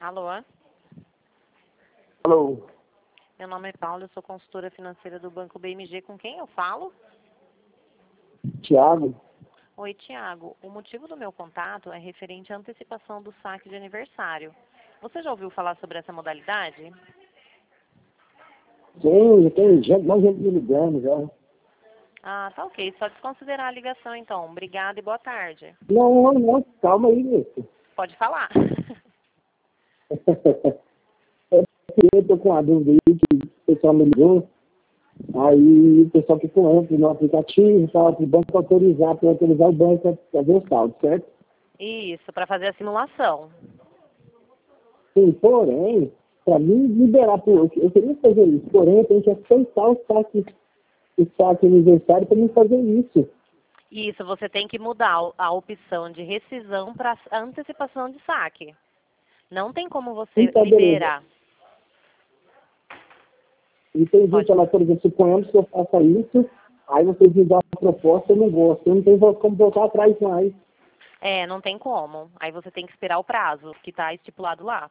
Alô? Alô, Meu nome é Paula, eu sou consultora financeira do Banco BMG. Com quem eu falo? Thiago? Oi, Tiago. O motivo do meu contato é referente à antecipação do saque de aniversário. Você já ouviu falar sobre essa modalidade? Sim, tem gente, mais gente me ligando já. Ah, tá ok. Só desconsiderar a ligação, então. Obrigada e boa tarde. Não, calma aí, moço. Pode falar. Eu tô com uma dúvida aí que o pessoal me ligou, aí o pessoal que entra no aplicativo, fala para o banco autorizar, para autorizar o banco a fazer o saldo, certo? Isso, para fazer a simulação. Sim, porém, para mim liberar, eu queria fazer isso, porém eu tenho que aceitar o saque aniversário para mim fazer isso. Isso, você tem que mudar a opção de rescisão para antecipação de saque. Não tem como você Então, beleza. liberar. E tem gente Pode. lá, por exemplo, suponhamos que eu faça isso, aí vocês me dão a proposta, eu não gosto, eu não tenho como voltar atrás mais. É, não tem como. Aí você tem que esperar o prazo que está estipulado lá.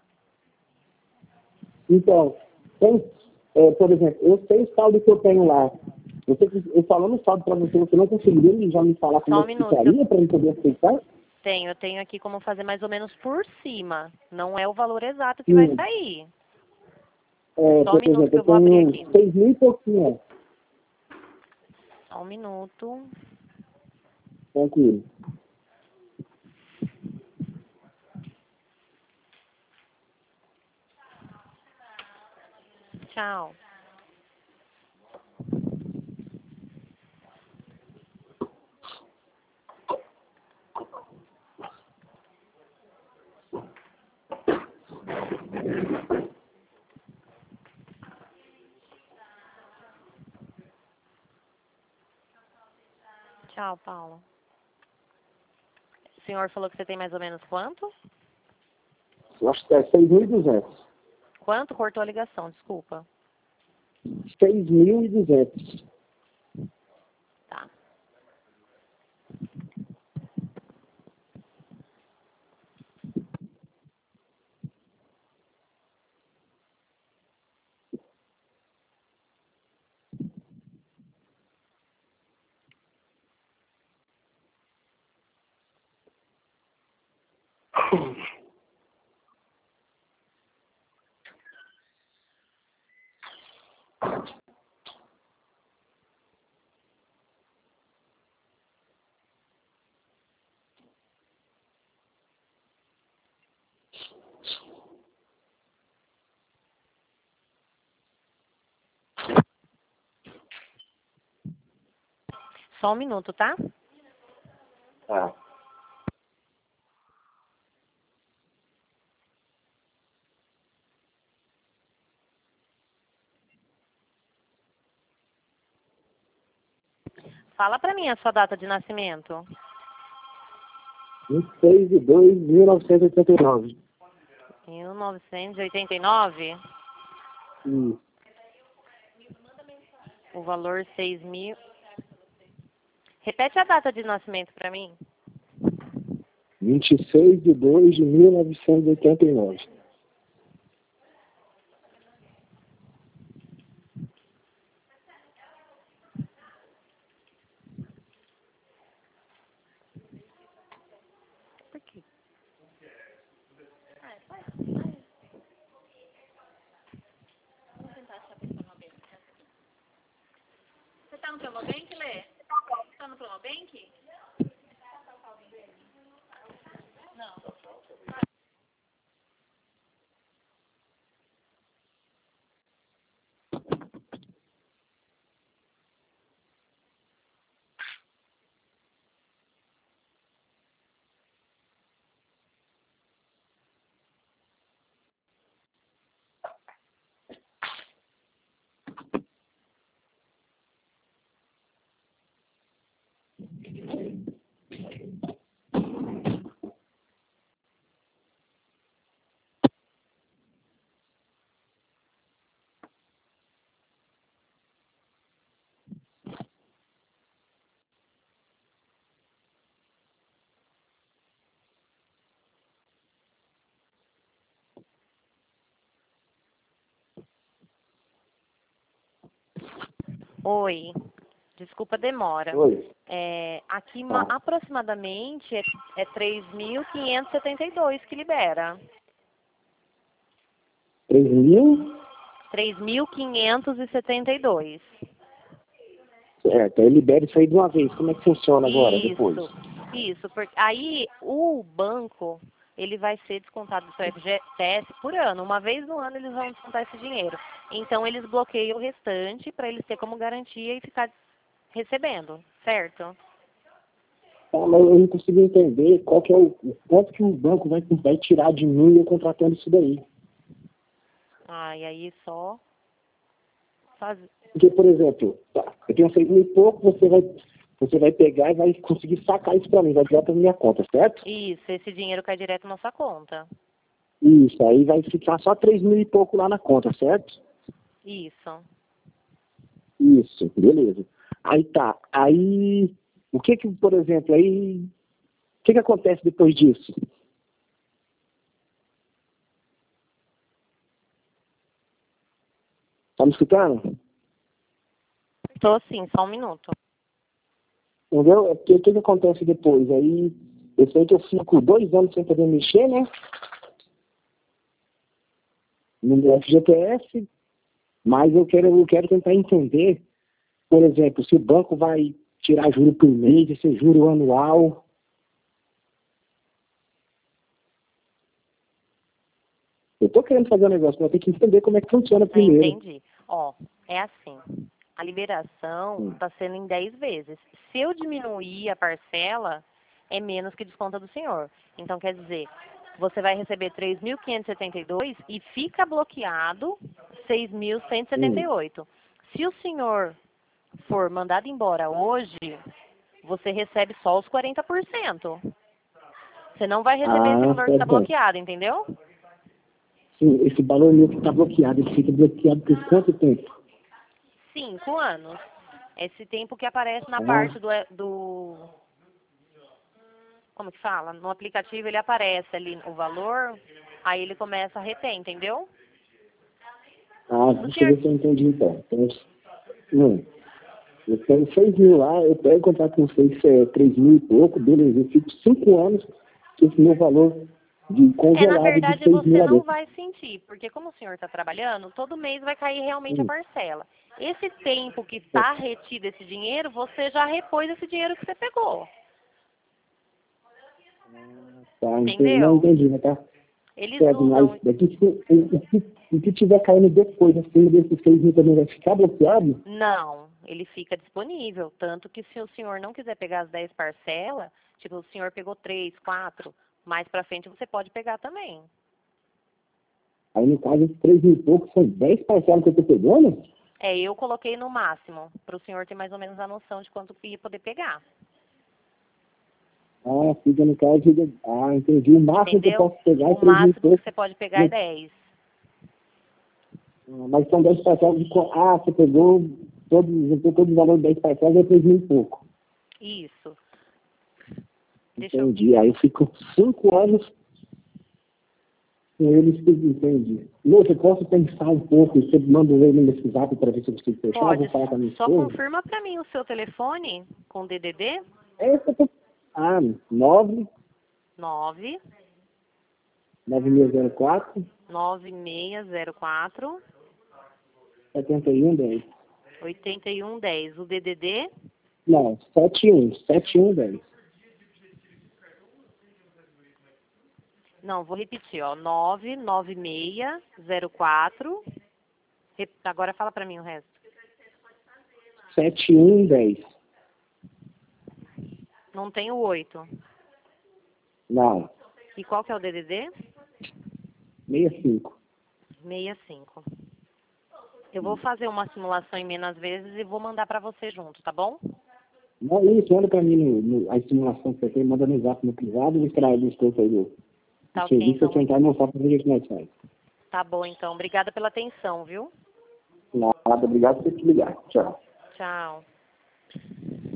Então, por exemplo, eu sei o saldo que eu tenho lá. Eu falando o saldo para você não conseguiria já me falar como Só é um que minuto. ficaria para eu poder aceitar? Eu tenho aqui como fazer mais ou menos por cima. Não é o valor exato que vai Sim. sair. Só um Por minuto exemplo, que eu eu vou abrir tenho aqui. 6.000 e pouquinho, Só um minuto. tranquilo. Tchau. Tchau, Paulo. O senhor falou que você tem mais ou menos quanto? Eu acho que é 6.200. Quanto? Cortou a ligação, desculpa. 6.200. Tá. Só um minuto, tá? Tá. Fala pra mim a sua data de nascimento. 26/2/1989. 1989. Isso. O valor 6.000. Repete a data de nascimento pra mim. 26/2/1989. Por quê? Você tá no Promobank, Lê? Tá no Promobank? Oi. Desculpa a demora. Oi. Aqui Tá. aproximadamente é 3.572 que libera. 3.000? 3.572. Certo, aí libera isso aí de uma vez. Como é que funciona agora, depois? Isso. Porque aí o banco, ele vai ser descontado do seu FGTS por ano. Uma vez no ano eles vão descontar esse dinheiro. Então eles bloqueiam o restante para eles ter como garantia e ficar recebendo, certo? Tá, mas eu não consigo entender qual que é o quanto que o banco vai tirar de mim eu contratando isso daí. E aí só faz... Porque, por exemplo, tá, eu tenho 6 mil e pouco, você vai pegar e vai conseguir sacar isso para mim, vai direto na minha conta, certo? Isso, esse dinheiro cai direto na sua conta. Isso, aí vai ficar só 3 mil e pouco lá na conta, certo? Isso. Isso, beleza. Aí tá, aí, o que que, por exemplo, aí, o que que acontece depois disso? Tá me escutando? Tô sim, só um minuto. Entendeu? É porque o que que acontece depois? Aí, eu sei que eu fico 2 anos sem poder mexer, né? No meu FGTS, mas eu quero tentar entender, por exemplo, se o banco vai tirar juro por mês, esse é juro anual. Eu tô querendo fazer um negócio, mas eu tenho que entender como é que funciona primeiro. Entendi. É assim. A liberação está sendo em 10 vezes. Se eu diminuir a parcela, é menos que desconta do senhor. Então, quer dizer, você vai receber 3.572 e fica bloqueado 6.178. Se o senhor for mandado embora hoje, você recebe só os 40%. Você não vai receber esse valor que está Certo. bloqueado, entendeu? Sim, esse valor meu que está bloqueado, ele fica bloqueado por quanto tempo? 5 anos. Esse tempo que aparece na parte do... Como que fala? No aplicativo ele aparece ali o valor, aí ele começa a reter, entendeu? Deixa eu ver se eu entendi então. Eu tenho 6 mil lá, eu pego contato com vocês, 3 mil e pouco, beleza, eu fico 5 anos com esse meu valor de Na congelado de verdade 6 mil você lá não dentro. vai sentir, porque como o senhor está trabalhando, todo mês vai cair realmente a parcela. Esse tempo que está retido esse dinheiro, você já repôs esse dinheiro que você pegou. Tá, não Entendeu? entendi, né, tá? Eles Certo, mas usam... daqui, o que tiver caindo depois, acima desses 6 mil também vai ficar bloqueado? Não, ele fica disponível. Tanto que se o senhor não quiser pegar as 10 parcelas, tipo, o senhor pegou 3, 4, mais pra frente você pode pegar também. Aí, no caso, esses 3 mil e pouco são 10 parcelas que eu tô pegando? Eu coloquei no máximo, para o senhor ter mais ou menos a noção de quanto ia poder pegar. Fica no caso, entendi. O máximo que eu Entendeu? posso pegar é O 3 mil e máximo que pouco. você pode pegar é 10. Mas são 10 parcelas de... você pegou juntou todo o valor de 10 parcelas, é 3 mil e pouco. Isso. Entendi. Aí eu fico 5 anos com eles, entendi. Você posso pensar um pouco, você manda um e-mail nesse zap para ver se eu consigo fechar, eu Pode. vou falar com a minha Só esposa. confirma para mim o seu telefone com DDD Essa que 9 9 9604 9604 7110. 8110. O DDD? Não, 7110. Não, vou repetir, 99604. Agora fala para mim o resto. 7110. Não tem o 8. Não, E qual que é o DDD? 65. 65. Eu vou fazer uma simulação em menos vezes e vou mandar para você junto, tá bom? Não, isso, manda pra mim a estimulação que você tem, manda no zap no privado e vou esperar ele escuta aí do Tá ok, serviço, eu então. tentar mostrar pra ver o que nós faz. Tá bom, então. Obrigada pela atenção, viu? Nada, obrigado por te ligar. Tchau. Tchau.